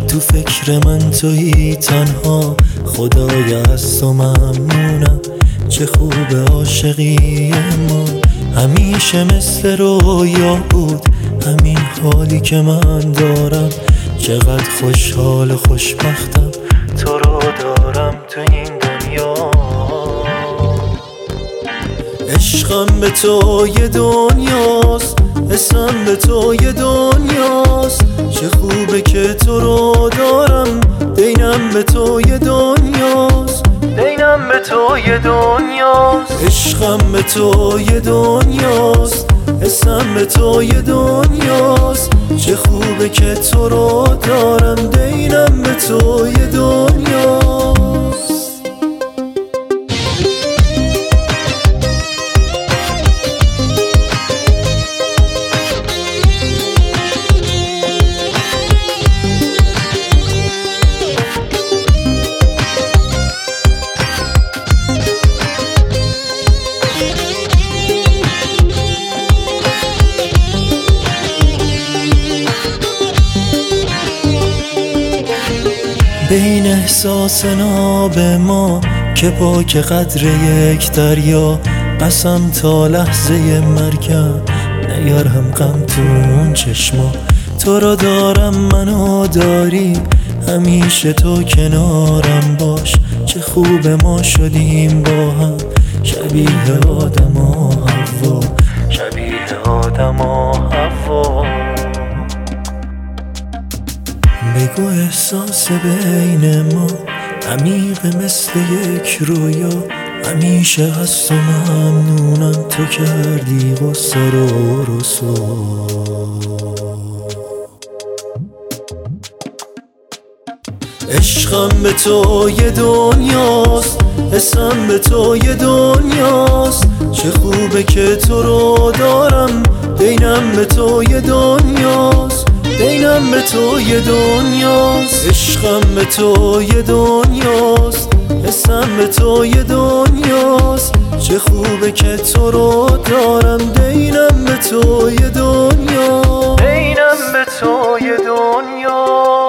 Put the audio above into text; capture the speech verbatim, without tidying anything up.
تو فکر من تویی تنها، خدای از تو ممنونم. چه خوب عاشقی ما، همیشه مثل رویا بود همین حالی که من دارم. چقدر خوشحال و خوشبختم تو رو دارم تو این دنیا. عشقم به تو یه دنیاست، اسمم به تو یه دنیاست. چه خوبه که تو رو دارم، دینم به تو یه دنیاست، دینم به تو یه دنیاست. عشقم به تو یه دنیاست، اسمم به تو یه دنیاست. چه خوبه که تو رو دارم، دینم به تو یه دنیاست. بین احساس ناب ما که پاک قدر یک دریا، قسم تا لحظه مرگم نیارم غم تو اون چشما. تو را دارم منو داری، همیشه تو کنارم باش. چه خوب ما شدیم با هم، شبیه آدم و حوا، شبیه آدم و حوا. بگو احساس بین ما عمیق مثل یک رویا. همیشه از تو ممنونم، تو کردی غصه رو رسوا. عشقم به تو یه دنیاست، اسمم به تو یه دنیاست. چه خوبه که تو رو دارم، دینم به تو یه دنیاست، دینم به تو یه دنیاست. عشقم به تو یه دنیاست، اسمم به تو یه دنیاست. چه خوبه که تو رو دارم، دینم به تو یه دنیاست، دینم به تو یه دنیاست.